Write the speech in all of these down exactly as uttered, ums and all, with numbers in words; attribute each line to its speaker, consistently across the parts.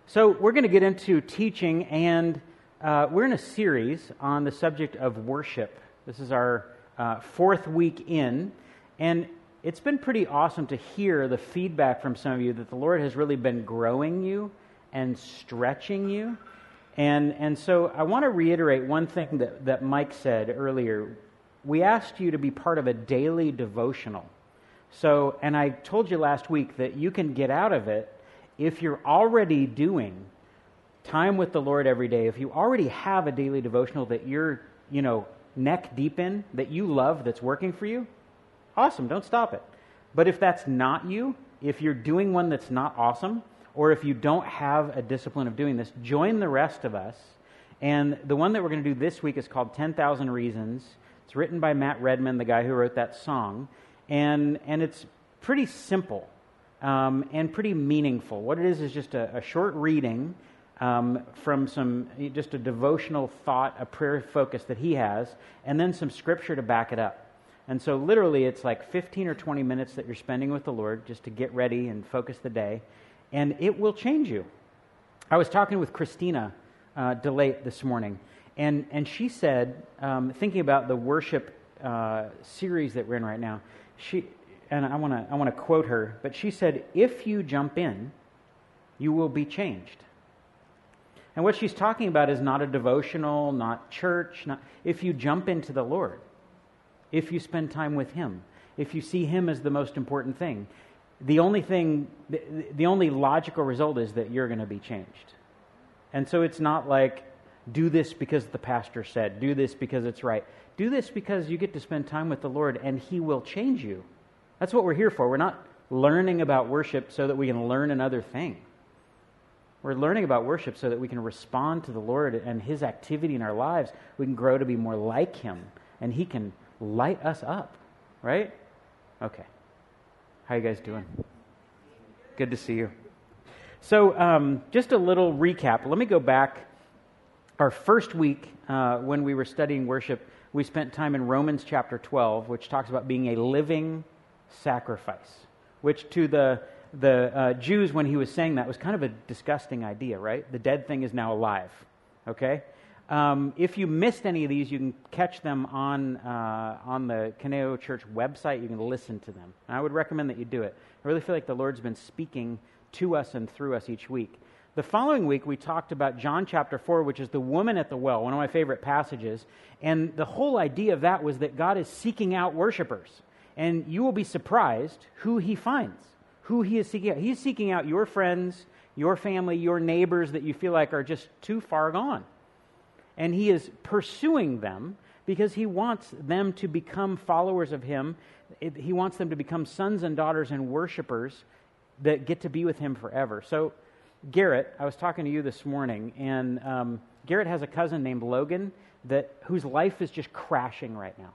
Speaker 1: So we're going to get into teaching, and uh, we're in a series on the subject of worship. This is our uh, fourth week in, and it's been pretty awesome to hear the feedback from some of you that the Lord has really been growing you and stretching you. And and so I want to reiterate one thing that, that Mike said earlier. We asked you to be part of a daily devotional. So, and I told you last week that you can get out of it if you're already doing time with the Lord every day, if you already have a daily devotional that you're, you know, neck deep in, that you love, that's working for you, awesome, don't stop it. But if that's not you, if you're doing one that's not awesome, or if you don't have a discipline of doing this, join the rest of us. And the one that we're going to do this week is called ten thousand Reasons. It's written by Matt Redman, the guy who wrote that song. And and it's pretty simple um, and pretty meaningful. What it is is just a, a short reading um, from some, just a devotional thought, a prayer focus that he has, and then some scripture to back it up. And so literally it's like fifteen or twenty minutes that you're spending with the Lord just to get ready and focus the day. And it will change you. I was talking with Christina uh, DeLate this morning, and, and she said, um, thinking about the worship uh, series that we're in right now, she and I want to I want to quote her, but she said, "If you jump in, you will be changed." And what she's talking about is not a devotional, not church. Not if you jump into the Lord, if you spend time with Him, if you see Him as the most important thing. The only thing, the, the only logical result is that you're going to be changed. And so it's not like, do this because the pastor said, do this because it's right. Do this because you get to spend time with the Lord and He will change you. That's what we're here for. We're not learning about worship so that we can learn another thing. We're learning about worship so that we can respond to the Lord and His activity in our lives. We can grow to be more like Him, and He can light us up, right? Okay. How you guys doing? Good to see you. So um, just a little recap. Let me go back. Our first week uh, when we were studying worship, we spent time in Romans chapter twelve, which talks about being a living sacrifice, which to the the uh, Jews, when he was saying that, was kind of a disgusting idea, right? The dead thing is now alive, okay? Um, if you missed any of these, you can catch them on uh, on the Caneo Church website. You can listen to them. And I would recommend that you do it. I really feel like the Lord's been speaking to us and through us each week. The following week, we talked about John chapter four, which is the woman at the well, one of my favorite passages. And the whole idea of that was that God is seeking out worshipers. And you will be surprised who He finds, who He is seeking out. He's seeking out your friends, your family, your neighbors that you feel like are just too far gone. And He is pursuing them because He wants them to become followers of Him. He wants them to become sons and daughters and worshipers that get to be with Him forever. So Garrett, I was talking to you this morning, and um, Garrett has a cousin named Logan that whose life is just crashing right now.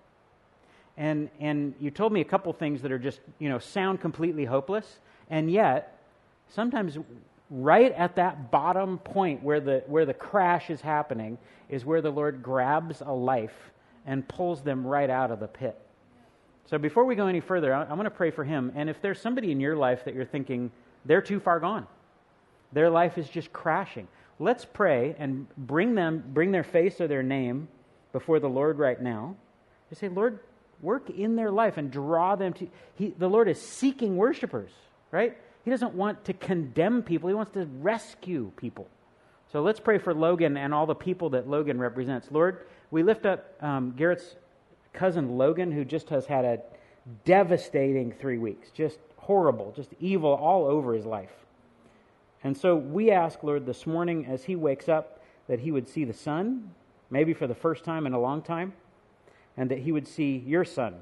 Speaker 1: And and you told me a couple things that are just, you know, sound completely hopeless, and yet sometimes right at that bottom point where the where the crash is happening is where the Lord grabs a life and pulls them right out of the pit. So before we go any further, I, I want to pray for him. And if there's somebody in your life that you're thinking, they're too far gone, their life is just crashing, let's pray and bring them, bring their face or their name before the Lord right now. Just say, Lord, work in their life and draw them to... He, the Lord is seeking worshipers, right? He doesn't want to condemn people. He wants to rescue people. So let's pray for Logan and all the people that Logan represents. Lord, we lift up um, Garrett's cousin Logan, who just has had a devastating three weeks. Just horrible, just evil all over his life. And so we ask, Lord, this morning as he wakes up, that he would see the sun, maybe for the first time in a long time, and that he would see your son.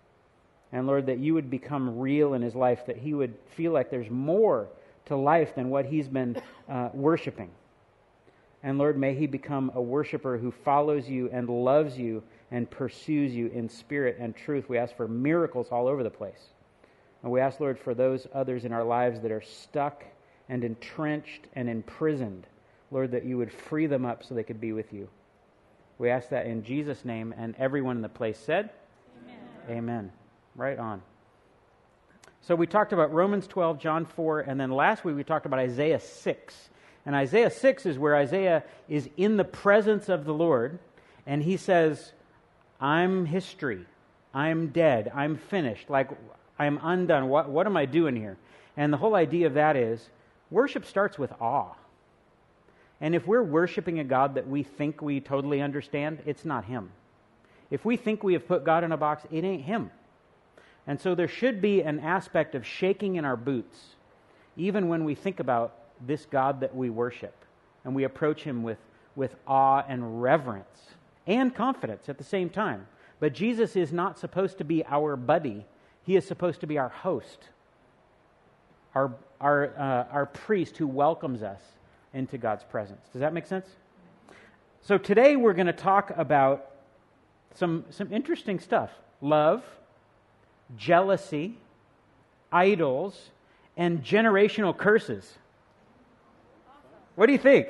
Speaker 1: And Lord, that you would become real in his life, that he would feel like there's more to life than what he's been uh, worshiping. And Lord, may he become a worshiper who follows you and loves you and pursues you in spirit and truth. We ask for miracles all over the place. And we ask, Lord, for those others in our lives that are stuck and entrenched and imprisoned, Lord, that you would free them up so they could be with you. We ask that in Jesus' name, and everyone in the place said, Amen. Amen. Right on. So we talked about Romans twelve, John four, and then last week we talked about Isaiah six. And Isaiah six is where Isaiah is in the presence of the Lord, and he says, I'm history. I'm dead. I'm finished. Like, I'm undone. What, what am I doing here? And the whole idea of that is, worship starts with awe. And if we're worshiping a God that we think we totally understand, it's not Him. If we think we have put God in a box, it ain't Him. And so there should be an aspect of shaking in our boots, even when we think about this God that we worship, and we approach Him with, with awe and reverence and confidence at the same time. But Jesus is not supposed to be our buddy. He is supposed to be our host, our, our, uh, our priest who welcomes us into God's presence. Does that make sense? So today we're going to talk about some, some interesting stuff. Love, jealousy, idols, and generational curses. What do you think?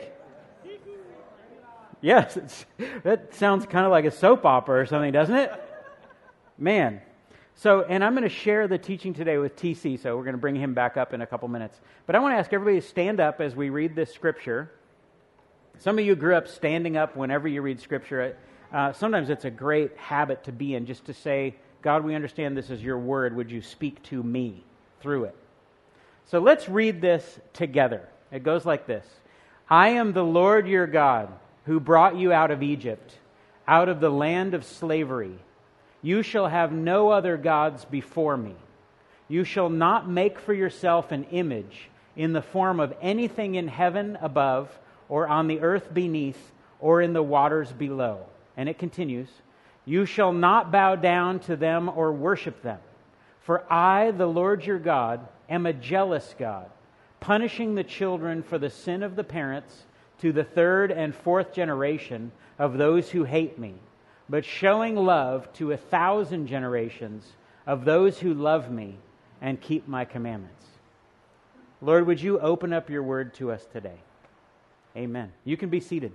Speaker 1: Yes, it's, that sounds kind of like a soap opera or something, doesn't it? Man. So, and I'm going to share the teaching today with T C, so we're going to bring him back up in a couple minutes. But I want to ask everybody to stand up as we read this scripture. Some of you grew up standing up whenever you read scripture. Uh, sometimes it's a great habit to be in, just to say, God, we understand this is your word. Would you speak to me through it? So let's read this together. It goes like this. I am the Lord your God, who brought you out of Egypt, out of the land of slavery. You shall have no other gods before me. You shall not make for yourself an image in the form of anything in heaven above, or on the earth beneath, or in the waters below. And it continues, you shall not bow down to them or worship them. For I, the Lord your God, am a jealous God, punishing the children for the sin of the parents to the third and fourth generation of those who hate me, but showing love to a thousand generations of those who love me and keep my commandments. Lord, would you open up your word to us today? Amen. You can be seated.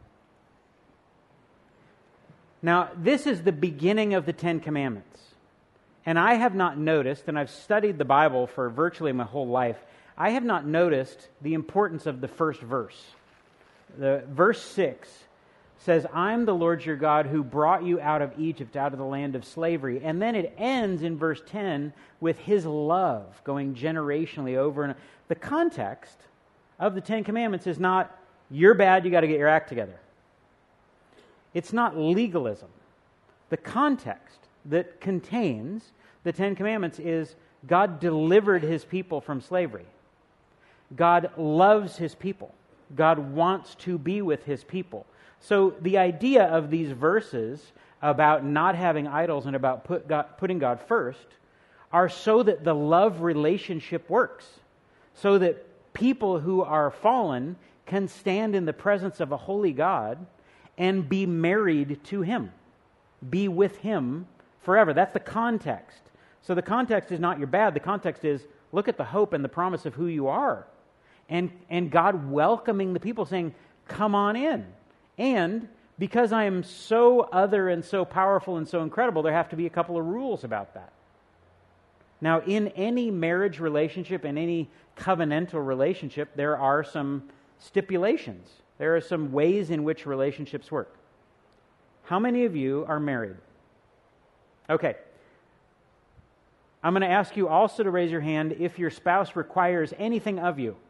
Speaker 1: Now, this is the beginning of the Ten Commandments. And I have not noticed, and I've studied the Bible for virtually my whole life, I have not noticed the importance of the first verse. The verse six says, I'm the Lord your God who brought you out of Egypt, out of the land of slavery. And then it ends in verse ten with His love going generationally over. And the context of the Ten Commandments is not, you're bad, you got to get your act together. It's not legalism. The context that contains the Ten Commandments is God delivered His people from slavery. God loves His people. God wants to be with His people. So the idea of these verses about not having idols and about put God, putting God first are so that the love relationship works. So that people who are fallen can stand in the presence of a holy God and be married to Him. Be with Him forever. That's the context. So the context is not you're bad. The context is look at the hope and the promise of who you are. And, and God welcoming the people saying, come on in. And because I am so other and so powerful and so incredible, there have to be a couple of rules about that. Now, in any marriage relationship, in any covenantal relationship, there are some stipulations. There are some ways in which relationships work. How many of you are married? Okay. I'm going to ask you also to raise your hand if your spouse requires anything of you.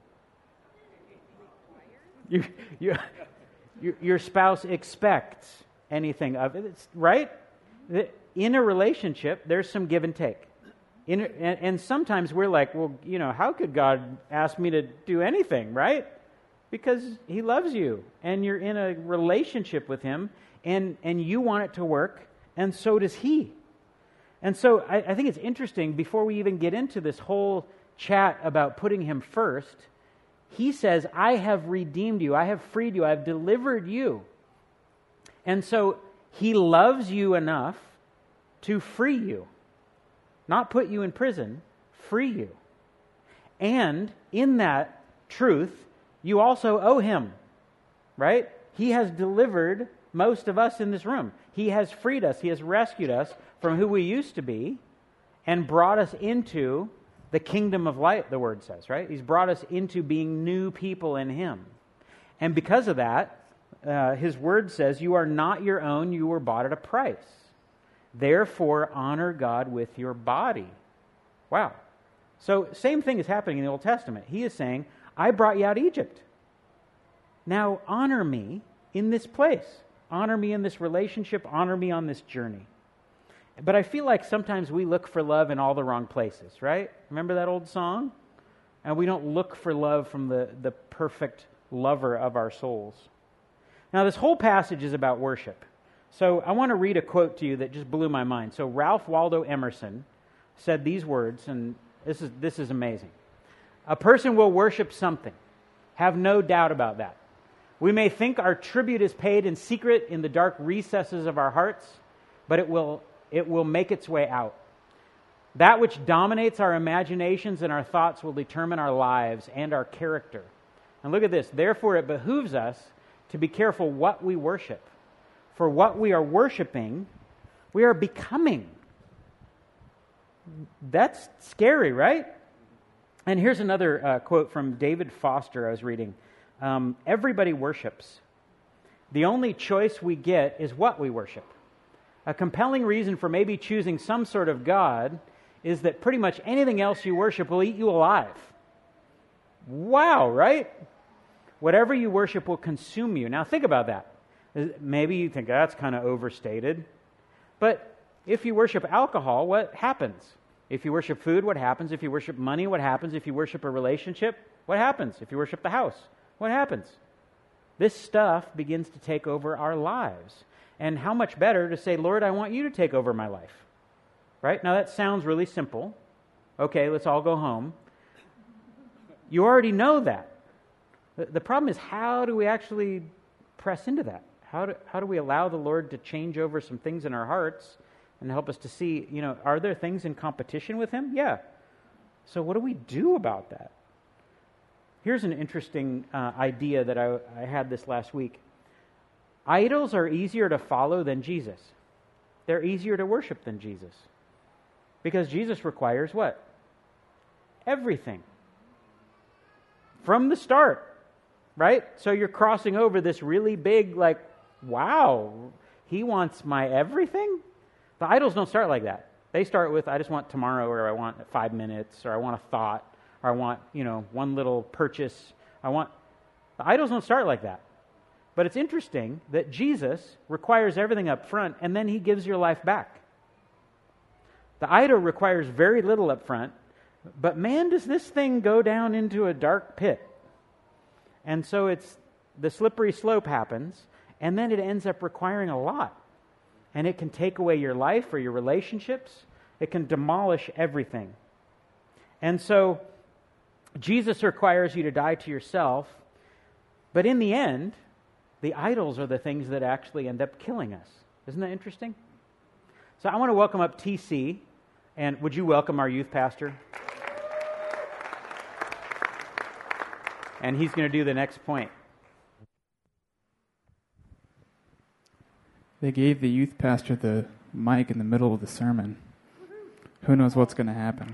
Speaker 1: You, you, your, your spouse expects anything of it, right? In a relationship, there's some give and take. In, and, and sometimes we're like, well, you know, how could God ask me to do anything, right? Because He loves you, and you're in a relationship with Him, and, and you want it to work, and so does He. And so I, I think it's interesting, before we even get into this whole chat about putting Him first, He says, I have redeemed you, I have freed you, I have delivered you. And so He loves you enough to free you. Not put you in prison, free you. And in that truth, you also owe Him, right? He has delivered most of us in this room. He has freed us. He has rescued us from who we used to be and brought us into the kingdom of light, the Word says, right? He's brought us into being new people in Him. And because of that, uh, his word says, you are not your own, you were bought at a price. Therefore, honor God with your body. Wow. So, same thing is happening in the Old Testament. He is saying, I brought you out of Egypt. Now, honor me in this place. Honor me in this relationship. Honor me on this journey. But I feel like sometimes we look for love in all the wrong places, right? Remember that old song? And we don't look for love from the, the perfect lover of our souls. Now, this whole passage is about worship. So I want to read a quote to you that just blew my mind. So Ralph Waldo Emerson said these words, and this is this is amazing. A person will worship something. Have no doubt about that. We may think our tribute is paid in secret in the dark recesses of our hearts, but it will it will make its way out. That which dominates our imaginations and our thoughts will determine our lives and our character. And look at this. Therefore, it behooves us to be careful what we worship. For what we are worshiping, we are becoming. That's scary, right? And here's another uh, quote from David Foster I was reading. Um, Everybody worships. The only choice we get is what we worship. A compelling reason for maybe choosing some sort of God is that pretty much anything else you worship will eat you alive. Wow, right? Whatever you worship will consume you. Now think about that. Maybe you think that's kind of overstated. But if you worship alcohol, what happens? If you worship food, what happens? If you worship money, what happens? If you worship a relationship, what happens? If you worship the house, what happens? This stuff begins to take over our lives. And how much better to say, Lord, I want you to take over my life. Right? Now that sounds really simple. Okay, let's all go home. You already know that. The problem is, how do we actually press into that? How do, how do we allow the Lord to change over some things in our hearts and help us to see, you know, are there things in competition with Him? Yeah. So what do we do about that? Here's an interesting uh, idea that I, I had this last week. Idols are easier to follow than Jesus. They're easier to worship than Jesus. Because Jesus requires what? Everything. From the start. Right? So you're crossing over this really big, like, wow, He wants my everything? The idols don't start like that. They start with, I just want tomorrow, or I want five minutes, or I want a thought, or I want, you know, one little purchase. I want... The idols don't start like that. But it's interesting that Jesus requires everything up front, and then He gives your life back. The idol requires very little up front, but man, does this thing go down into a dark pit. And so it's the slippery slope happens, and then it ends up requiring a lot. And it can take away your life or your relationships. It can demolish everything. And so Jesus requires you to die to yourself, but in the end, the idols are the things that actually end up killing us. Isn't that interesting? So I want to welcome up T C, and would you welcome our youth pastor? And he's going to do the next point.
Speaker 2: They gave the youth pastor the mic in the middle of the sermon. Who knows what's going to happen?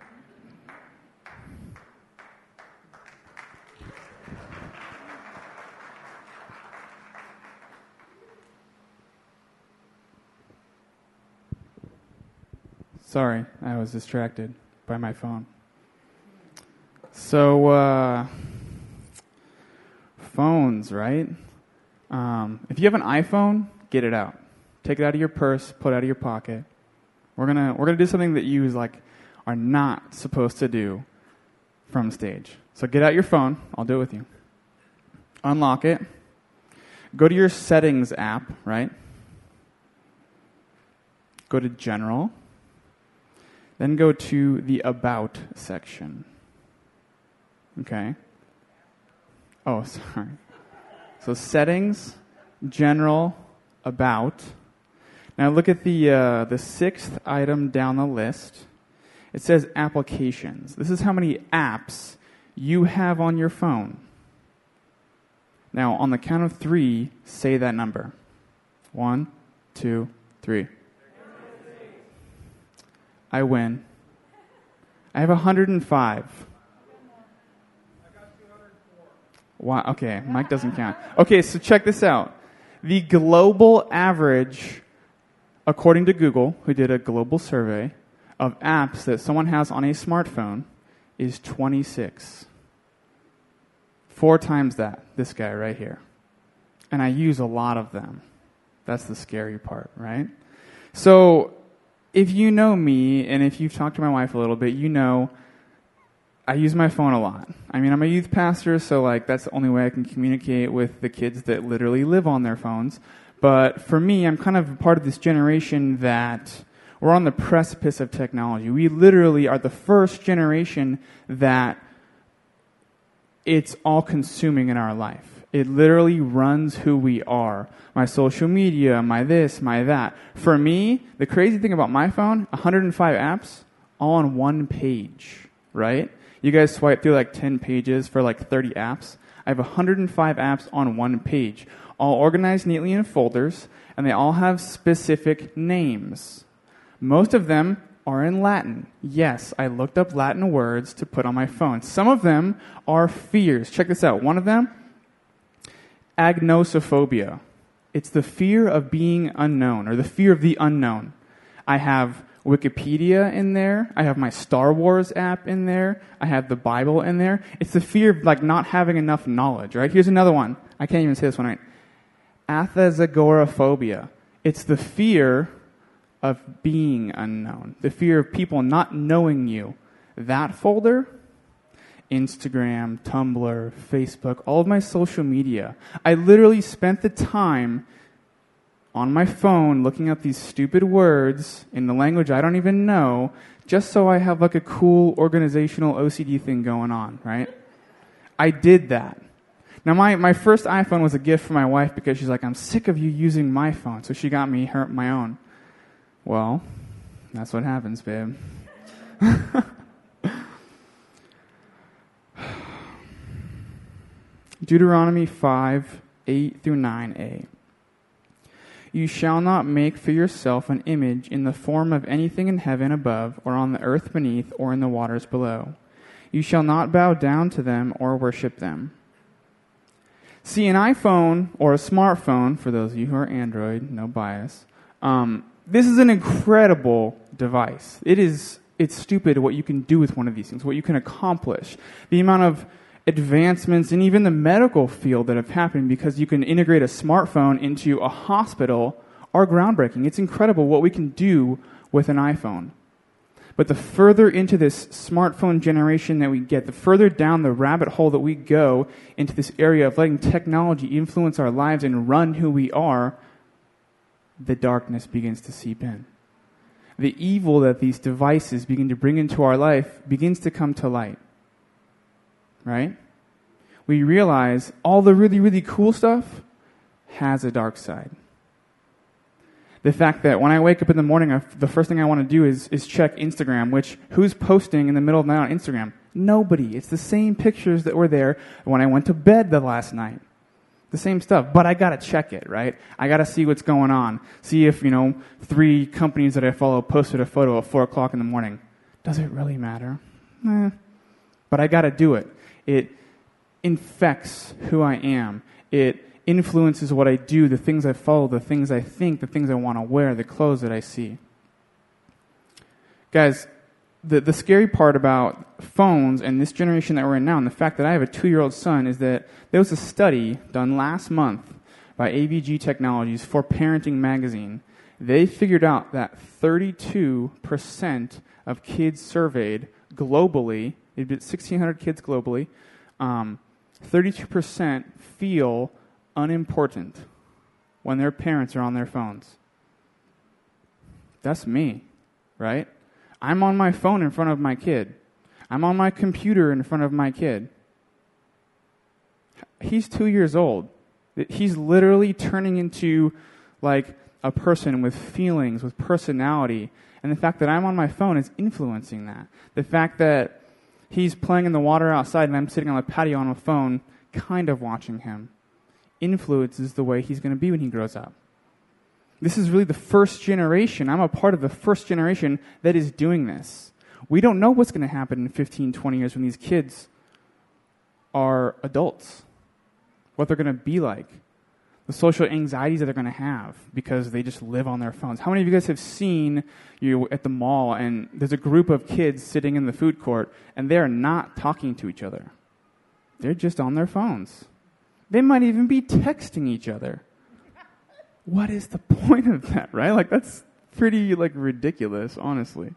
Speaker 2: Sorry, I was distracted by my phone. So, uh... phones, right? Um, if you have an iPhone, get it out. Take it out of your purse, put it out of your pocket. We're gonna we're gonna do something that you like are not supposed to do from stage. So get out your phone. I'll do it with you. Unlock it. Go to your settings app, right? Go to General. Then go to the About section. Okay. Oh, sorry. So Settings, General, About. Now look at the uh, the sixth item down the list. It says Applications. This is how many apps you have on your phone. Now, on the count of three, say that number. One, two, three. I win. I have one hundred five. Wow, okay, Mike doesn't count. Okay, so check this out. The global average, according to Google, who did a global survey, of apps that someone has on a smartphone is twenty-six. Four times that, this guy right here. And I use a lot of them. That's the scary part, right? So if you know me, and if you've talked to my wife a little bit, you know I use my phone a lot. I mean, I'm a youth pastor, so like that's the only way I can communicate with the kids that literally live on their phones. But for me, I'm kind of part of this generation that we're on the precipice of technology. We literally are the first generation that it's all consuming in our life. It literally runs who we are. My social media, my this, my that. For me, the crazy thing about my phone, one hundred five apps, all on one page, right? You guys swipe through like ten pages for like thirty apps. I have one hundred five apps on one page, all organized neatly in folders, and they all have specific names. Most of them are in Latin. Yes, I looked up Latin words to put on my phone. Some of them are fears. Check this out. One of them, agnosophobia. It's the fear of being unknown, or the fear of the unknown. I have Wikipedia in there. I have my Star Wars app in there. I have the Bible in there. It's the fear of like not having enough knowledge, right? Here's another one. I can't even say this one right. Athezagoraphobia. It's the fear of being unknown. The fear of people not knowing you. That folder, Instagram, Tumblr, Facebook, all of my social media. I literally spent the time on my phone looking up these stupid words in the language I don't even know, just so I have like a cool organizational O C D thing going on, right? I did that. Now my, my first iPhone was a gift for my wife because she's like, I'm sick of you using my phone. So she got me her my own. Well, that's what happens, babe. Deuteronomy five, eight through nine a. You shall not make for yourself an image in the form of anything in heaven above, or on the earth beneath, or in the waters below. You shall not bow down to them or worship them. See, an iPhone or a smartphone, for those of you who are Android, no bias, um, this is an incredible device. It is, it's stupid what you can do with one of these things, what you can accomplish. The amount of advancements in even the medical field that have happened because you can integrate a smartphone into a hospital are groundbreaking. It's incredible what we can do with an iPhone. But the further into this smartphone generation that we get, the further down the rabbit hole that we go into this area of letting technology influence our lives and run who we are, the darkness begins to seep in. The evil that these devices begin to bring into our life begins to come to light. Right? We realize all the really, really cool stuff has a dark side. The fact that when I wake up in the morning, I, the first thing I want to do is, is check Instagram, which, who's posting in the middle of the night on Instagram? Nobody. It's the same pictures that were there when I went to bed the last night. The same stuff. But I got to check it, right? I got to see what's going on. See if, you know, three companies that I follow posted a photo at four o'clock in the morning. Does it really matter? Eh. But I got to do it. It infects who I am. It influences what I do, the things I follow, the things I think, the things I want to wear, the clothes that I see. Guys, the, the scary part about phones and this generation that we're in now, and the fact that I have a two-year-old son, is that there was a study done last month by A V G Technologies for Parenting Magazine. They figured out that thirty-two percent of kids surveyed globally, it'd be sixteen hundred kids globally, um, thirty-two percent feel unimportant when their parents are on their phones. That's me, right? I'm on my phone in front of my kid. I'm on my computer in front of my kid. He's two years old. He's literally turning into like a person with feelings, with personality. And the fact that I'm on my phone is influencing that. The fact that he's playing in the water outside and I'm sitting on the patio on a phone, kind of watching him, influences the way he's going to be when he grows up. This is really the first generation. I'm a part of the first generation that is doing this. We don't know what's going to happen in fifteen, twenty years when these kids are adults. what they're going to be like, the social anxieties that they're going to have because they just live on their phones. How many of you guys have seen you at the mall and there's a group of kids sitting in the food court and they're not talking to each other? They're just on their phones. They might even be texting each other. What is the point of that, right? Like, that's pretty, like, ridiculous, honestly.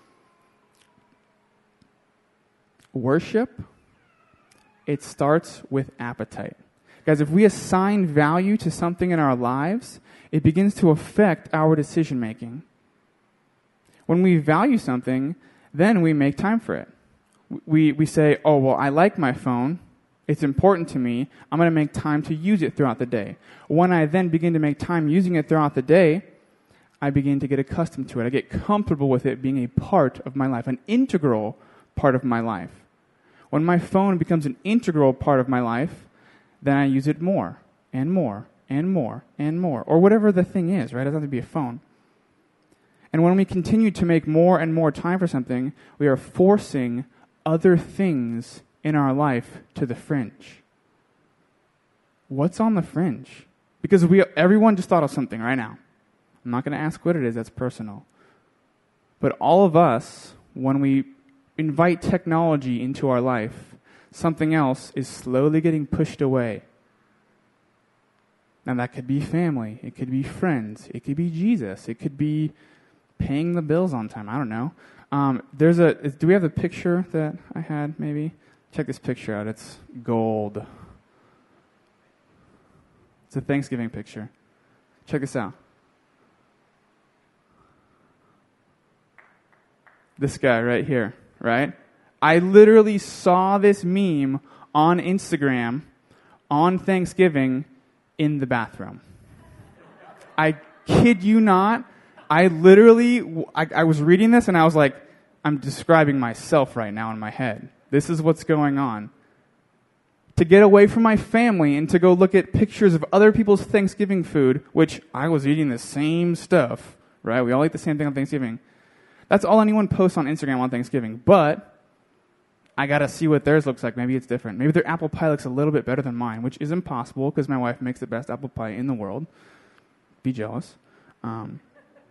Speaker 2: Worship, it starts with appetite. Guys, if we assign value to something in our lives, it begins to affect our decision making. When we value something, then we make time for it. We we say, oh, well, I like my phone. It's important to me. I'm going to make time to use it throughout the day. When I then begin to make time using it throughout the day, I begin to get accustomed to it. I get comfortable with it being a part of my life, an integral part of my life. When my phone becomes an integral part of my life, then I use it more and more and more and more, or whatever the thing is, right? It doesn't have to be a phone. And when we continue to make more and more time for something, we are forcing other things in our life to the fringe. What's on the fringe? Because we everyone just thought of something right now. I'm not going to ask what it is, that's personal. But all of us, when we invite technology into our life, something else is slowly getting pushed away. Now that could be family, it could be friends, it could be Jesus, it could be paying the bills on time, I don't know. Um, there's a, do we have the picture that I had maybe? Check this picture out, it's gold. It's a Thanksgiving picture. Check this out. This guy right here, right? I literally saw this meme on Instagram on Thanksgiving in the bathroom. I kid you not. I literally, I, I was reading this and I was like, I'm describing myself right now in my head. This is what's going on. To get away from my family and to go look at pictures of other people's Thanksgiving food, which I was eating the same stuff, right? We all eat the same thing on Thanksgiving. That's all anyone posts on Instagram on Thanksgiving. But I got to see what theirs looks like. Maybe it's different. Maybe their apple pie looks a little bit better than mine, which is impossible because my wife makes the best apple pie in the world. Be jealous. Um,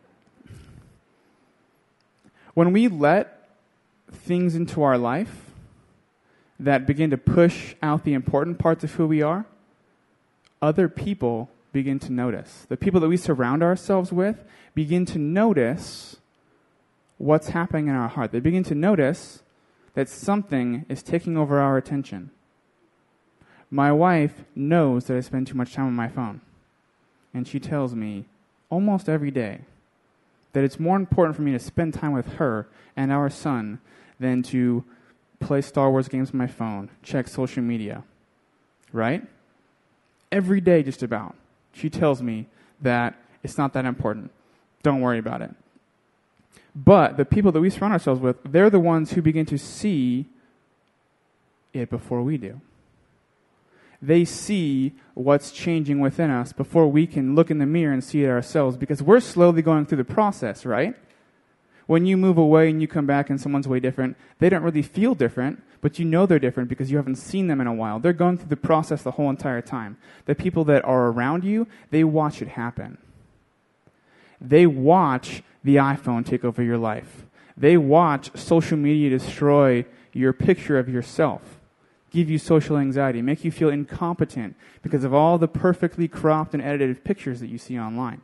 Speaker 2: when we let things into our life that begin to push out the important parts of who we are, other people begin to notice. The people that we surround ourselves with begin to notice what's happening in our heart. They begin to notice that something is taking over our attention. My wife knows that I spend too much time on my phone. And she tells me almost every day that it's more important for me to spend time with her and our son than to play Star Wars games on my phone, check social media. Right? Every day just about. She tells me that it's not that important. Don't worry about it. But the people that we surround ourselves with, they're the ones who begin to see it before we do. They see what's changing within us before we can look in the mirror and see it ourselves, because we're slowly going through the process, right? When you move away and you come back and someone's way different, they don't really feel different, but you know they're different because you haven't seen them in a while. They're going through the process the whole entire time. The people that are around you, they watch it happen. They watch the iPhone take over your life. They watch social media destroy your picture of yourself, give you social anxiety, make you feel incompetent because of all the perfectly cropped and edited pictures that you see online.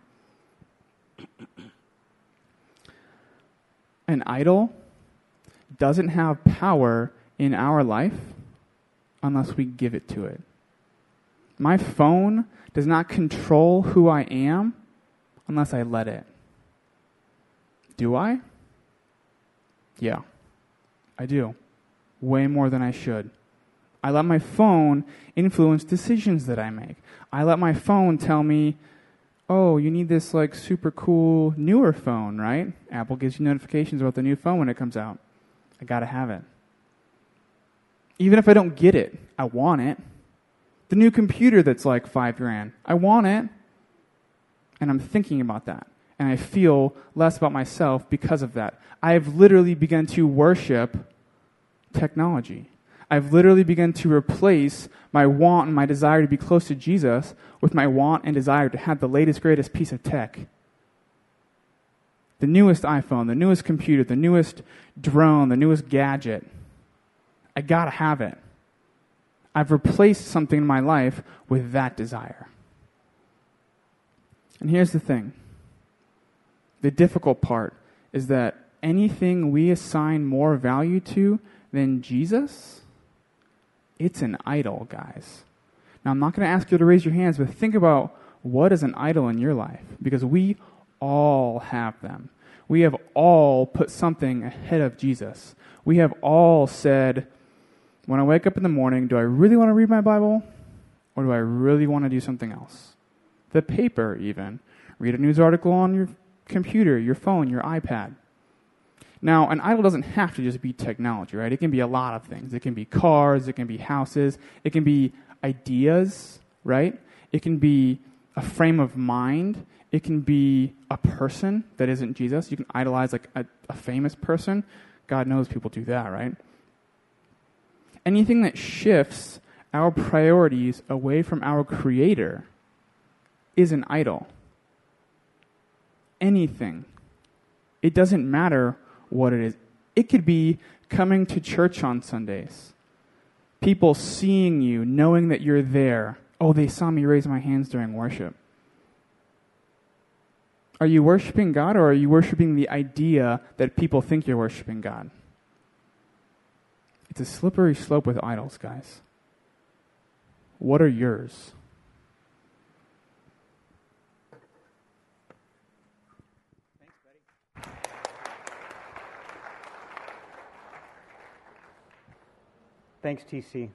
Speaker 2: An idol doesn't have power in our life unless we give it to it. My phone does not control who I am unless I let it. Do I? Yeah, I do. Way more than I should. I let my phone influence decisions that I make. I let my phone tell me, oh, you need this like super cool newer phone, right? Apple gives you notifications about the new phone when it comes out. I gotta have it. Even if I don't get it, I want it. The new computer that's like five grand, I want it. And I'm thinking about that. And I feel less about myself because of that. I have literally begun to worship technology. I've literally begun to replace my want and my desire to be close to Jesus with my want and desire to have the latest, greatest piece of tech. The newest iPhone, the newest computer, the newest drone, the newest gadget. I gotta have it. I've replaced something in my life with that desire. And here's the thing. The difficult part is that anything we assign more value to than Jesus, it's an idol, guys. Now, I'm not going to ask you to raise your hands, but think about what is an idol in your life, because we all have them. We have all put something ahead of Jesus. We have all said, when I wake up in the morning, do I really want to read my Bible, or do I really want to do something else? The paper, even. Read a news article on your computer, your phone, your iPad. Now, an idol doesn't have to just be technology, right? It can be a lot of things. It can be cars, it can be houses, it can be ideas, right? It can be a frame of mind. It can be a person that isn't Jesus. You can idolize like a, a famous person. God knows people do that, right? Anything that shifts our priorities away from our Creator is an idol. Anything. It doesn't matter what it is. It could be coming to church on Sundays. People seeing you, knowing that you're there. Oh, they saw me raise my hands during worship. Are you worshiping God, or are you worshiping the idea that people think you're worshiping God? It's a slippery slope with idols, guys. What are yours?
Speaker 1: Thanks, buddy. Thanks, T C.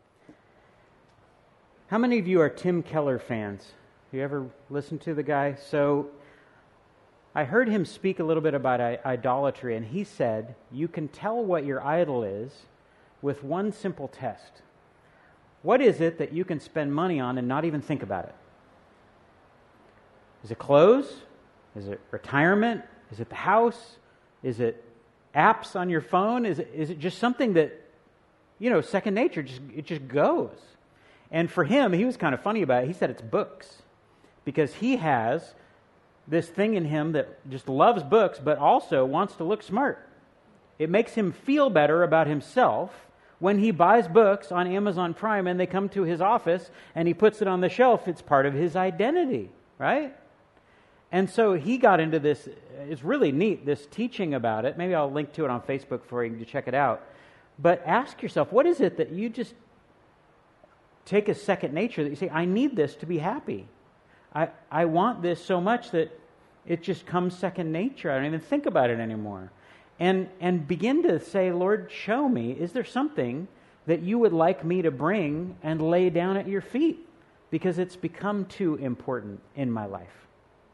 Speaker 1: How many of you are Tim Keller fans? You ever listen to the guy? So I heard him speak a little bit about idolatry, and he said, you can tell what your idol is with one simple test. What is it that you can spend money on and not even think about it? Is it clothes? Is it retirement? Is it the house? Is it apps on your phone? Is it, is it just something that, you know, second nature, just it just goes? And for him, he was kind of funny about it. He said it's books, because he has this thing in him that just loves books, but also wants to look smart. It makes him feel better about himself when he buys books on Amazon Prime and they come to his office and he puts it on the shelf. It's part of his identity, right? And so he got into this. It's really neat, this teaching about it. Maybe I'll link to it on Facebook for you to check it out. But ask yourself, what is it that you just take as second nature, that you say, I need this to be happy. I, I want this so much that it just comes second nature. I don't even think about it anymore. And and begin to say, Lord, show me, is there something that you would like me to bring and lay down at your feet? Because it's become too important in my life.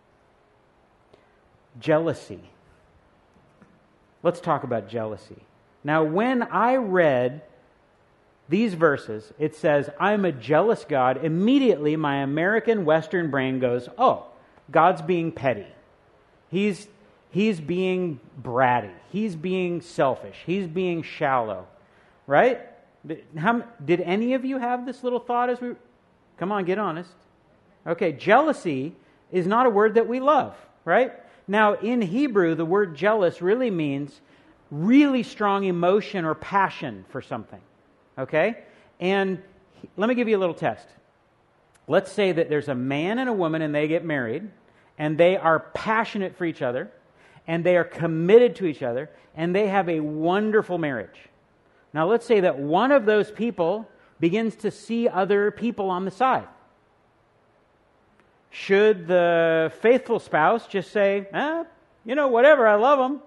Speaker 1: Jealousy. Let's talk about jealousy. Now, when I read these verses, it says, I'm a jealous God. Immediately, my American Western brain goes, oh, God's being petty. He's, he's being bratty. He's being selfish. He's being shallow. Right? How, did any of you have this little thought as we... Come on, get honest. Okay, jealousy is not a word that we love, right? Now, in Hebrew, the word jealous really means really strong emotion or passion for something. Okay? And let me give you a little test. Let's say that there's a man and a woman and they get married, and they are passionate for each other, and they are committed to each other, and they have a wonderful marriage. Now let's say that one of those people begins to see other people on the side. Should the faithful spouse just say, eh, you know, whatever, I love them?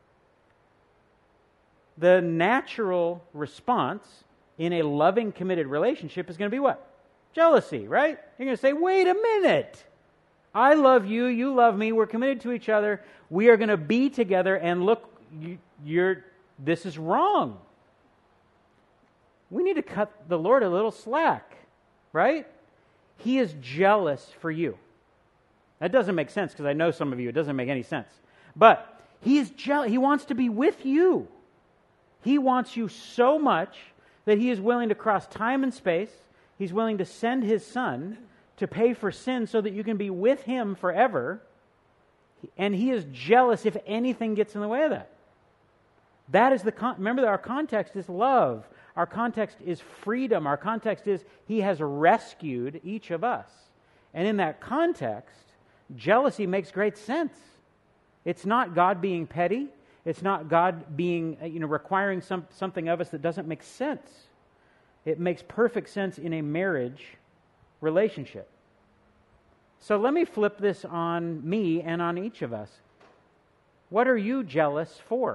Speaker 1: The natural response in a loving, committed relationship is going to be what? Jealousy, right? You're going to say, wait a minute. I love you, you love me, we're committed to each other, we are going to be together, and look, you, you're, this is wrong. We need to cut the Lord a little slack, right? He is jealous for you. That doesn't make sense, because I know some of you, it doesn't make any sense. But he is jealous. He wants to be with you. He wants you so much that he is willing to cross time and space. He's willing to send his Son to pay for sin so that you can be with him forever. And he is jealous if anything gets in the way of that. That is the con- remember that our context is love. Our context is freedom. Our context is he has rescued each of us. And in that context, jealousy makes great sense. It's not God being petty. It's not God being, you know, requiring some, something of us that doesn't make sense. It makes perfect sense in a marriage relationship. So let me flip this on me and on each of us. What are you jealous for?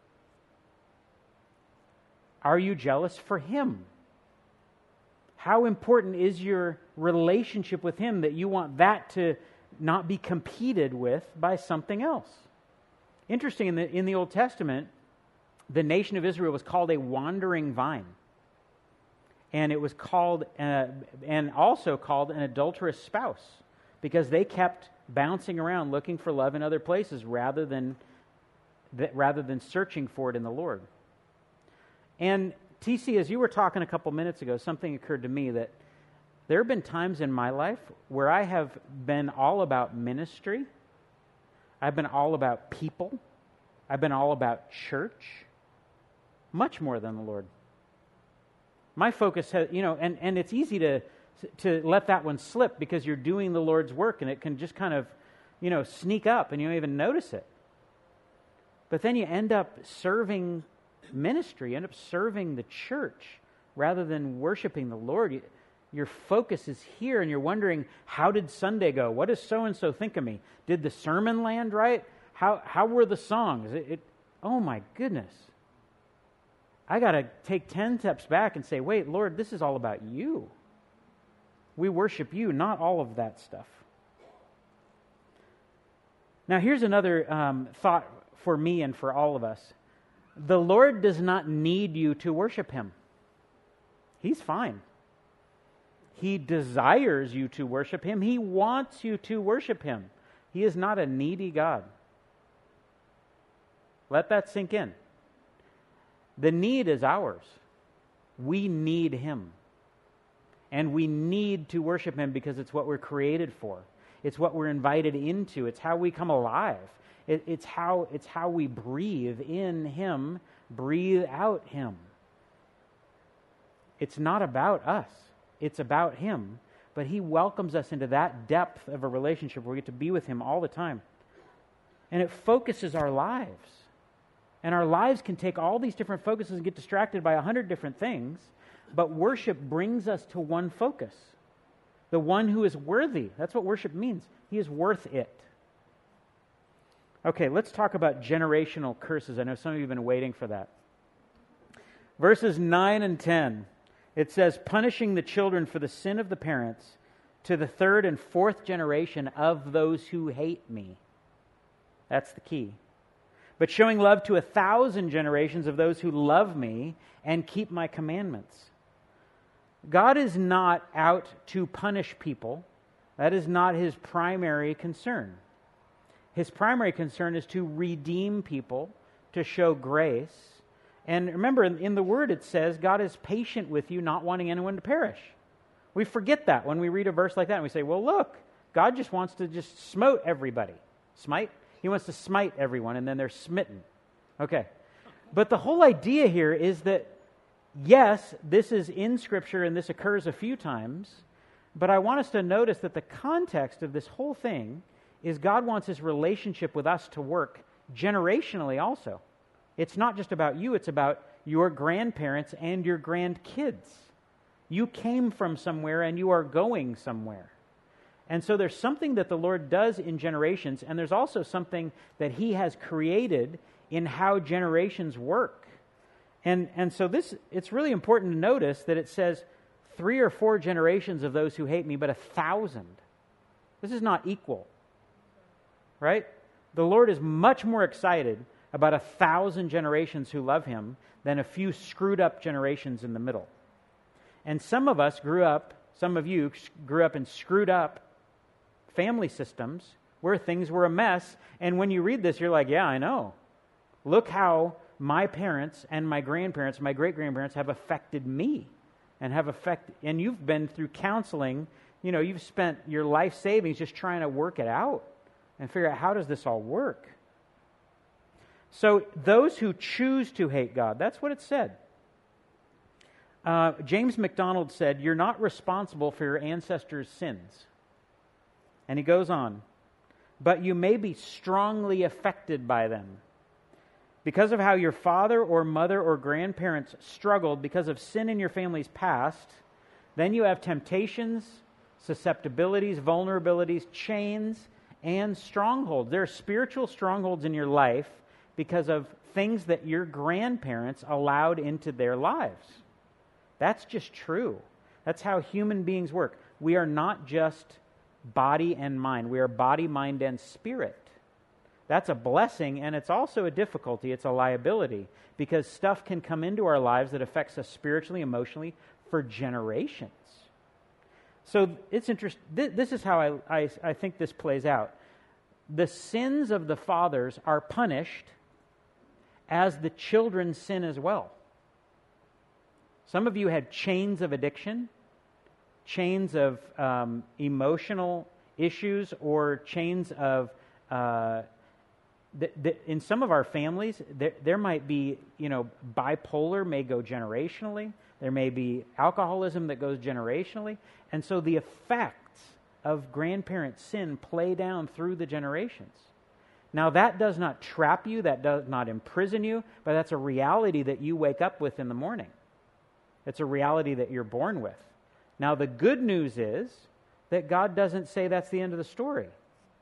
Speaker 1: Are you jealous for him? How important is your relationship with him that you want that to not be competed with by something else? Interesting, in the, in the Old Testament, the nation of Israel was called a wandering vine. And it was called, uh, and also called an adulterous spouse, because they kept bouncing around looking for love in other places rather than, rather than searching for it in the Lord. And T C, as you were talking a couple minutes ago, something occurred to me that there have been times in my life where I have been all about ministry. I've been all about people. I've been all about church, much more than the Lord. My focus has, you know, and, and it's easy to to let that one slip because you're doing the Lord's work and it can just kind of, you know, sneak up and you don't even notice it. But then you end up serving ministry, you end up serving the church rather than worshiping the Lord. You, your focus is here and you're wondering, how did Sunday go? What does so-and-so think of me? Did the sermon land right? How how were the songs? It, it oh my goodness. I got to take ten steps back and say, wait, Lord, this is all about you. We worship you, not all of that stuff. Now, here's another um, thought for me and for all of us. The Lord does not need you to worship him. He's fine. He desires you to worship him. He wants you to worship him. He is not a needy God. Let that sink in. The need is ours. We need him. And we need to worship him because it's what we're created for. It's what we're invited into. It's how we come alive. It, it's how it's how we breathe in him, breathe out him. It's not about us. It's about him. But he welcomes us into that depth of a relationship where we get to be with him all the time. And it focuses our lives. And our lives can take all these different focuses and get distracted by a hundred different things. But worship brings us to one focus. The one who is worthy. That's what worship means. He is worth it. Okay, let's talk about generational curses. I know some of you have been waiting for that. Verses nine and ten. It says, punishing the children for the sin of the parents to the third and fourth generation of those who hate me. That's the key. But showing love to a thousand generations of those who love me and keep my commandments. God is not out to punish people. That is not his primary concern. His primary concern is to redeem people, to show grace. And remember, in the Word it says, God is patient with you, not wanting anyone to perish. We forget that when we read a verse like that and we say, well, look, God just wants to just smote everybody. Smite? He wants to smite everyone and then they're smitten. Okay. But the whole idea here is that, yes, this is in Scripture and this occurs a few times, but I want us to notice that the context of this whole thing is God wants his relationship with us to work generationally also. It's not just about you, it's about your grandparents and your grandkids. You came from somewhere and you are going somewhere. And so there's something that the Lord does in generations, and there's also something that he has created in how generations work. And and so this, it's really important to notice that it says three or four generations of those who hate me, but a thousand. This is not equal. Right? The Lord is much more excited about a thousand generations who love him than a few screwed up generations in the middle. And some of us grew up, some of you grew up in screwed up family systems where things were a mess. And when you read this, you're like, yeah, I know. Look how my parents and my grandparents, my great-grandparents have affected me and have affected, and you've been through counseling, you know, you've spent your life savings just trying to work it out and figure out how does this all work. So those who choose to hate God, that's what it said. Uh, James MacDonald said, you're not responsible for your ancestors' sins. And he goes on, but you may be strongly affected by them. Because of how your father or mother or grandparents struggled because of sin in your family's past, then you have temptations, susceptibilities, vulnerabilities, chains, and strongholds. There are spiritual strongholds in your life because of things that your grandparents allowed into their lives. That's just true. That's how human beings work. We are not just body and mind. We are body, mind, and spirit. That's a blessing, and it's also a difficulty. It's a liability, because stuff can come into our lives that affects us spiritually, emotionally, for generations. So it's interesting. This is how I, I, I think this plays out. The sins of the fathers are punished as the children sin as well. Some of you had chains of addiction, chains of um, emotional issues, or chains of... Uh, th- th- in some of our families, there, there might be, you know, bipolar may go generationally. There may be alcoholism that goes generationally. And so the effects of grandparent sin play down through the generations. Now, that does not trap you, that does not imprison you, but that's a reality that you wake up with in the morning. It's a reality that you're born with. Now, the good news is that God doesn't say that's the end of the story.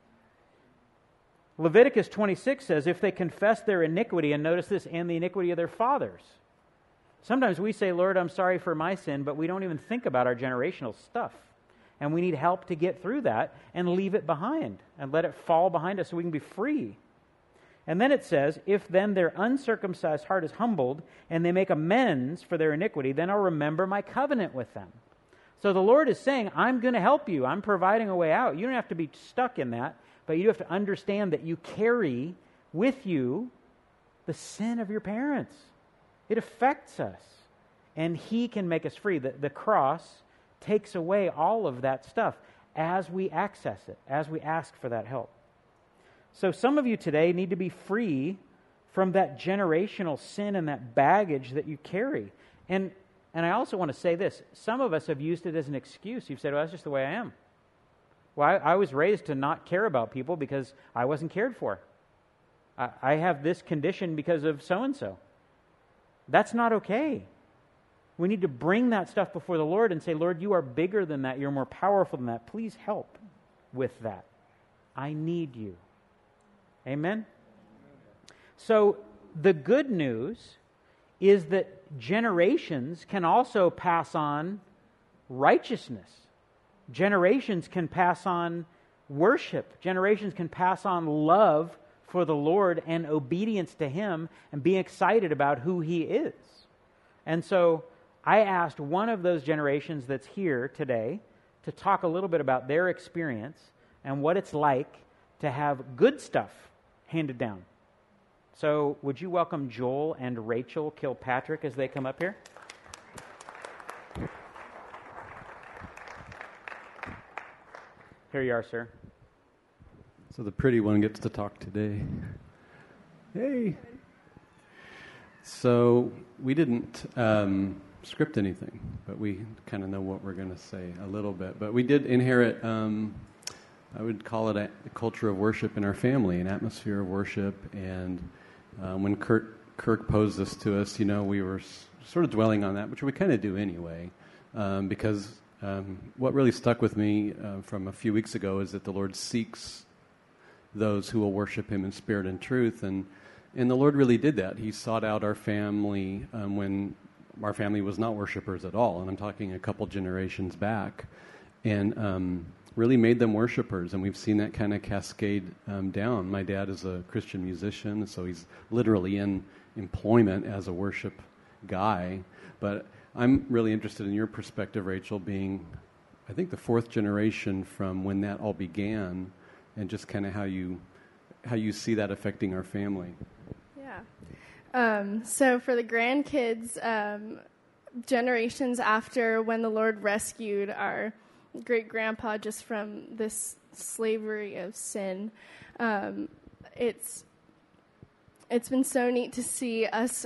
Speaker 1: Leviticus twenty-six says, if they confess their iniquity, and notice this, and the iniquity of their fathers. Sometimes we say, Lord, I'm sorry for my sin, but we don't even think about our generational stuff. And we need help to get through that and leave it behind and let it fall behind us so we can be free. And then it says, if then their uncircumcised heart is humbled and they make amends for their iniquity, then I'll remember my covenant with them. So the Lord is saying, I'm going to help you. I'm providing a way out. You don't have to be stuck in that, but you have to understand that you carry with you the sin of your parents. It affects us, and He can make us free. The, the cross takes away all of that stuff as we access it, as we ask for that help. So some of you today need to be free from that generational sin and that baggage that you carry. And and I also want to say this. Some of us have used it as an excuse. You've said, well, that's just the way I am. Well, I, I was raised to not care about people because I wasn't cared for. I, I have this condition because of so-and-so. That's not okay. We need to bring that stuff before the Lord and say, Lord, you are bigger than that. You're more powerful than that. Please help with that. I need you. Amen? So the good news is that generations can also pass on righteousness. Generations can pass on worship. Generations can pass on love for the Lord and obedience to Him and being excited about who He is. And so I asked one of those generations that's here today to talk a little bit about their experience and what it's like to have good stuff handed down. So would you welcome Joel and Rachel Kilpatrick as they come up here? Here you are, sir.
Speaker 3: So the pretty one gets to talk today. Hey. So we didn't um, script anything, but we kind of know what we're going to say a little bit. But we did inherit, um, I would call it a, a culture of worship in our family, an atmosphere of worship. And um, when Kurt, Kirk posed this to us, you know, we were s- sort of dwelling on that, which we kind of do anyway, um, because um, what really stuck with me uh, from a few weeks ago is that the Lord seeks those who will worship Him in spirit and truth. And and the Lord really did that. He sought out our family um, when our family was not worshipers at all. And I'm talking a couple generations back. And um, really made them worshipers. And we've seen that kind of cascade um, down. My dad is a Christian musician, so he's literally in employment as a worship guy. But I'm really interested in your perspective, Rachel, being, I think, the fourth generation from when that all began, and just kind of how you how you see that affecting our family.
Speaker 4: Yeah. Um, so for the grandkids, um, generations after when the Lord rescued our great-grandpa just from this slavery of sin, um, it's it's been so neat to see us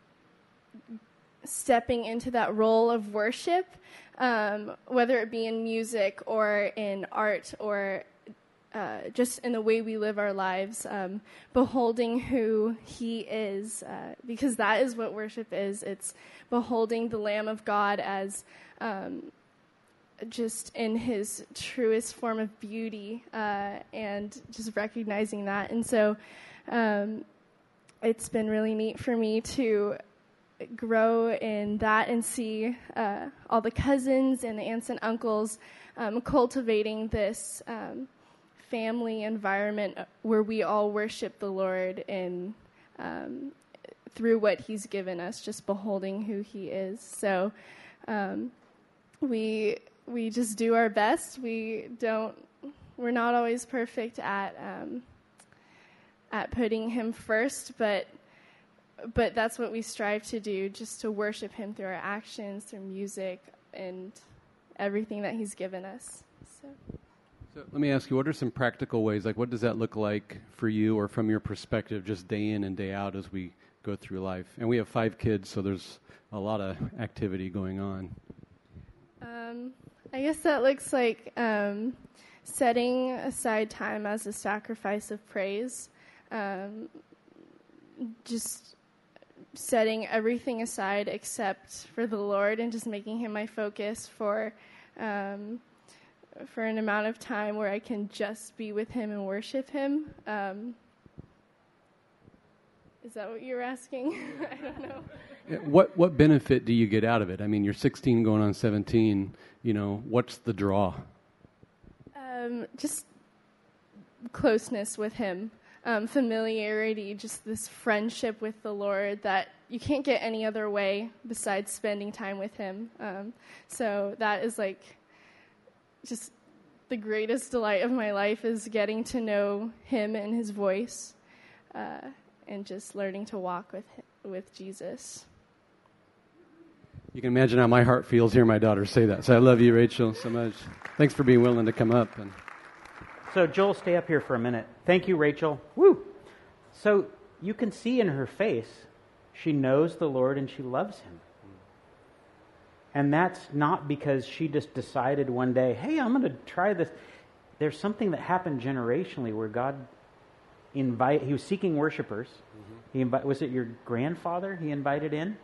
Speaker 4: stepping into that role of worship, um, whether it be in music or in art or uh, just in the way we live our lives, um, beholding who he is, uh, because that is what worship is. It's beholding the Lamb of God as um, just in his truest form of beauty, uh, and just recognizing that. And so um, it's been really neat for me to grow in that and see uh, all the cousins and the aunts and uncles um, cultivating this um, family environment where we all worship the Lord in um, through what he's given us, just beholding who he is. So um, we we just do our best. We don't. We're not always perfect at um, at putting him first, but. But that's what we strive to do, just to worship him through our actions, through music, and everything that he's given us. So.
Speaker 3: So let me ask you, what are some practical ways, like what does that look like for you or from your perspective, just day in and day out as we go through life? And we have five kids, so there's a lot of activity going on.
Speaker 4: Um, I guess that looks like um, setting aside time as a sacrifice of praise, um, just setting everything aside except for the Lord and just making him my focus for um, for an amount of time where I can just be with him and worship him. Um, is that what you're asking? I don't know.
Speaker 3: What what benefit do you get out of it? I mean, you're sixteen going on seventeen. You know, what's the draw?
Speaker 4: Um, just closeness with him. Um, familiarity, just this friendship with the Lord that you can't get any other way besides spending time with him. Um, so that is like just the greatest delight of my life, is getting to know him and his voice, uh, and just learning to walk with with Jesus.
Speaker 3: You can imagine how my heart feels hearing my daughter say that. So I love you, Rachel, so much. Thanks for being willing to come up. And
Speaker 1: So Joel, stay up here for a minute. Thank you, Rachel. Woo! So you can see in her face, she knows the Lord and she loves him. And that's not because she just decided one day, hey, I'm going to try this. There's something that happened generationally where God invite. He was seeking worshipers. Mm-hmm. He invi- was it your grandfather he invited in?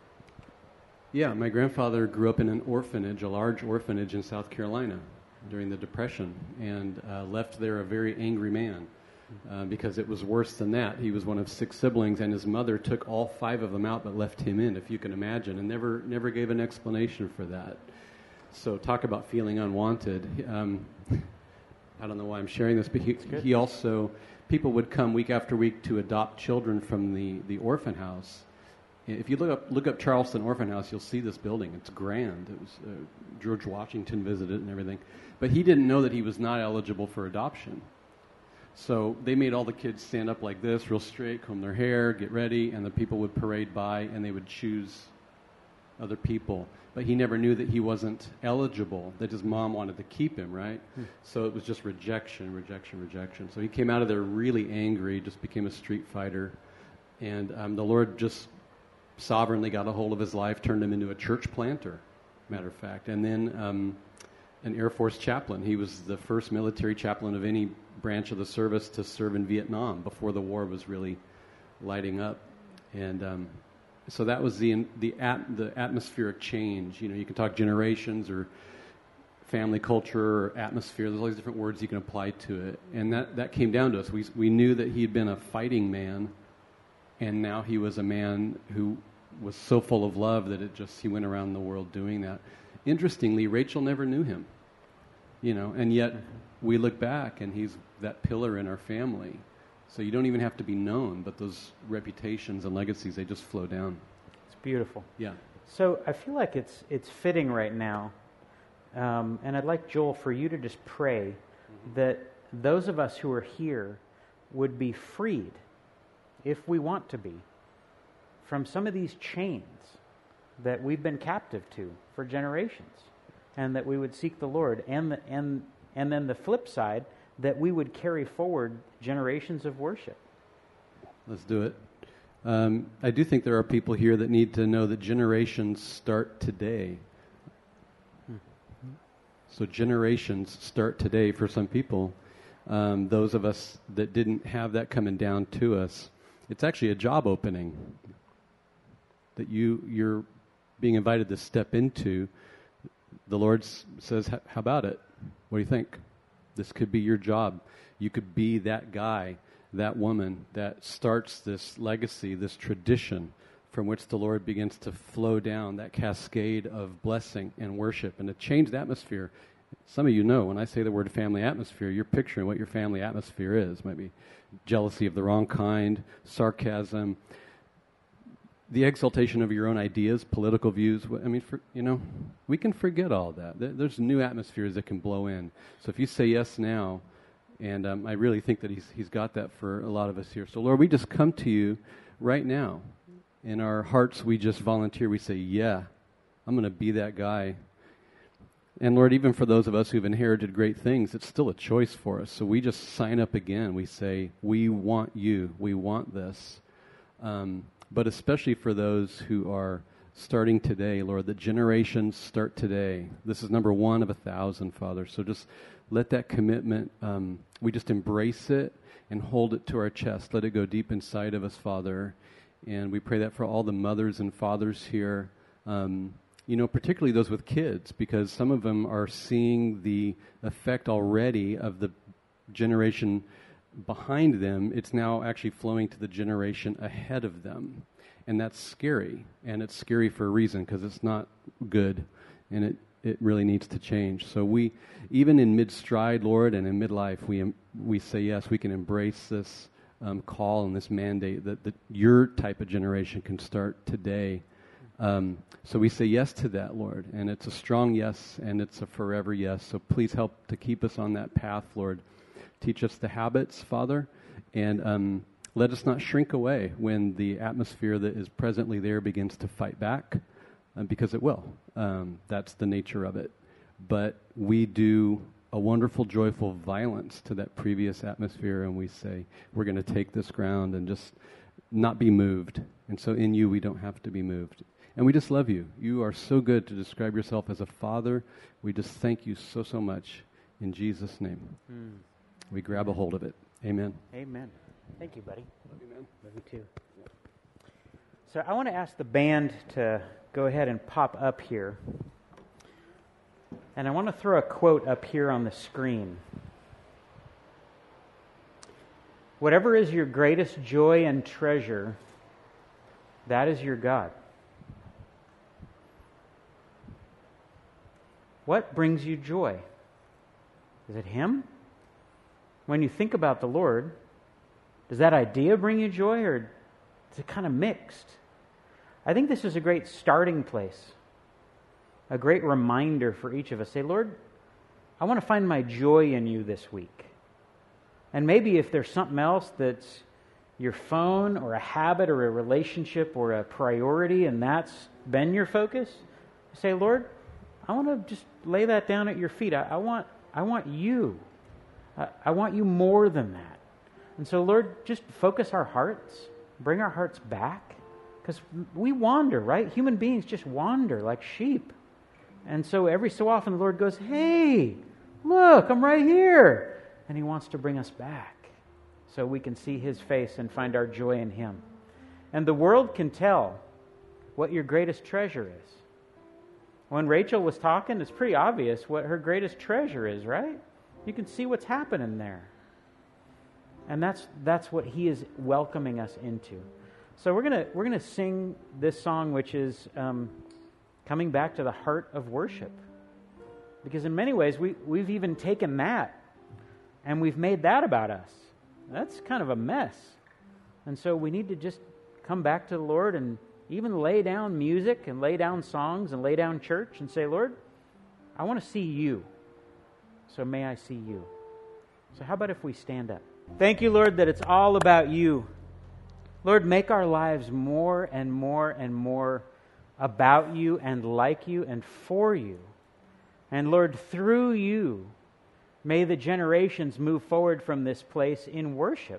Speaker 3: Yeah, my grandfather grew up in an orphanage, a large orphanage in South Carolina during the Depression, and uh, left there a very angry man uh, because it was worse than that. He was one of six siblings, and his mother took all five of them out but left him in, if you can imagine, and never never gave an explanation for that. So talk about feeling unwanted. Um, I don't know why I'm sharing this, but he, he also, people would come week after week to adopt children from the, the orphan house. If you look up look up Charleston Orphan House, you'll see this building. It's grand. It was uh, George Washington visited and everything. But he didn't know that he was not eligible for adoption. So they made all the kids stand up like this, real straight, comb their hair, get ready, and the people would parade by, and they would choose other people. But he never knew that he wasn't eligible, that his mom wanted to keep him, right? Hmm. So it was just rejection, rejection, rejection. So he came out of there really angry, just became a street fighter. And um, the Lord just sovereignly got a hold of his life, turned him into a church planter, matter of fact, and then um, an Air Force chaplain. He was the first military chaplain of any branch of the service to serve in Vietnam before the war was really lighting up. And um, so that was the the, at, the atmospheric change. You know, you can talk generations or family culture or atmosphere. There's all these different words you can apply to it. And that, that came down to us. We, we knew that he had been a fighting man, and now he was a man who was so full of love that it just, he went around the world doing that. Interestingly, Rachel never knew him, you know, and yet we look back and he's that pillar in our family. So you don't even have to be known, but those reputations and legacies, they just flow down.
Speaker 1: It's beautiful.
Speaker 3: Yeah.
Speaker 1: So I feel like it's it's fitting right now, um, and I'd like, Joel, for you to just pray mm-hmm. that those of us who are here would be freed, if we want to be, from some of these chains that we've been captive to for generations, and that we would seek the Lord, and the, and and then the flip side, that we would carry forward generations of worship.
Speaker 3: Let's do it. Um, I do think there are people here that need to know that generations start today. So generations start today for some people. Um, those of us that didn't have that coming down to us, it's actually a job opening that you, you're being invited to step into. The Lord s- says, how about it? What do you think? This could be your job. You could be that guy, that woman that starts this legacy, this tradition from which the Lord begins to flow down that cascade of blessing and worship and to change the atmosphere. Some of you know when I say the word family atmosphere, you're picturing what your family atmosphere is. Maybe jealousy of the wrong kind, sarcasm, the exaltation of your own ideas, political views. I mean, for, you know, we can forget all that. There's new atmospheres that can blow in. So if you say yes now, and um, I really think that he's he's got that for a lot of us here. So Lord, we just come to you right now. In our hearts, we just volunteer. We say, yeah, I'm going to be that guy. And Lord, even for those of us who've inherited great things, it's still a choice for us. So we just sign up again. We say, we want you. We want this. Um, but especially for those who are starting today, Lord, the generations start today. This is number one of a thousand, Father. So just let that commitment, um, we just embrace it and hold it to our chest. Let it go deep inside of us, Father. And we pray that for all the mothers and fathers here, um, you know, particularly those with kids, because some of them are seeing the effect already of the generation behind them. It's now actually flowing to the generation ahead of them. And that's scary. And it's scary for a reason, because it's not good. And it, it really needs to change. So we, even in mid-stride, Lord, and in midlife, we we say, yes, we can embrace this Um, call and this mandate that, that your type of generation can start today. Um, so we say yes to that, Lord. And it's a strong yes, and it's a forever yes. So please help to keep us on that path, Lord. Teach us the habits, Father, and um, let us not shrink away when the atmosphere that is presently there begins to fight back, uh, because it will. Um, that's the nature of it. But we do a wonderful, joyful violence to that previous atmosphere, and we say, we're going to take this ground and just not be moved. And so in you, we don't have to be moved. And we just love you. You are so good to describe yourself as a father. We just thank you so, so much. In Jesus' name. Mm. We grab a hold of it. Amen.
Speaker 1: Amen. Thank you, buddy.
Speaker 3: Love you, man.
Speaker 1: Love you too. So I want to ask the band to go ahead and pop up here. And I want to throw a quote up here on the screen. Whatever is your greatest joy and treasure, that is your God. What brings you joy? Is it Him? When you think about the Lord, does that idea bring you joy, or is it kind of mixed? I think this is a great starting place. A great reminder for each of us. Say, Lord, I want to find my joy in you this week. And maybe if there's something else that's your phone or a habit or a relationship or a priority, and that's been your focus, say, Lord, I want to just lay that down at your feet. I, I want I want you. I, I want you more than that. And so, Lord, just focus our hearts. Bring our hearts back. Because we wander, right? Human beings just wander like sheep. And so every so often the Lord goes, hey, look, I'm right here. And He wants to bring us back so we can see His face and find our joy in Him. And the world can tell what your greatest treasure is. When Rachel was talking, it's pretty obvious what her greatest treasure is, right? You can see what's happening there. And that's that's what He is welcoming us into. So we're gonna we're gonna sing this song, which is um, coming back to the heart of worship. Because in many ways, we, we've even taken that and we've made that about us. That's kind of a mess. And so we need to just come back to the Lord and even lay down music and lay down songs and lay down church and say, Lord, I want to see you. So may I see you. So how about if we stand up? Thank you, Lord, that it's all about you. Lord, make our lives more and more and more about you and like you and for you. And Lord, through you, may the generations move forward from this place in worship.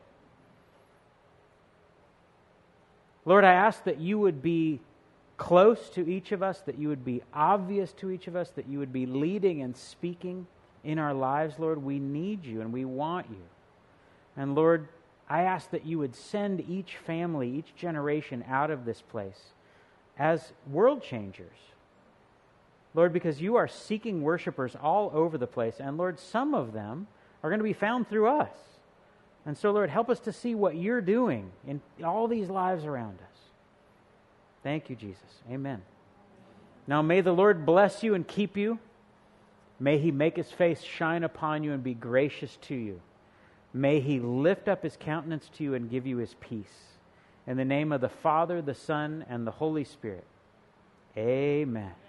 Speaker 1: Lord, I ask that you would be close to each of us, that you would be obvious to each of us, that you would be leading and speaking in our lives. Lord, we need you and we want you. And Lord, I ask that you would send each family, each generation out of this place as world changers. Lord, because you are seeking worshipers all over the place. And Lord, some of them are going to be found through us. And so, Lord, help us to see what you're doing in all these lives around us. Thank you, Jesus. Amen. Now may the Lord bless you and keep you. May he make his face shine upon you and be gracious to you. May he lift up his countenance to you and give you his peace. In the name of the Father, the Son, and the Holy Spirit. Amen.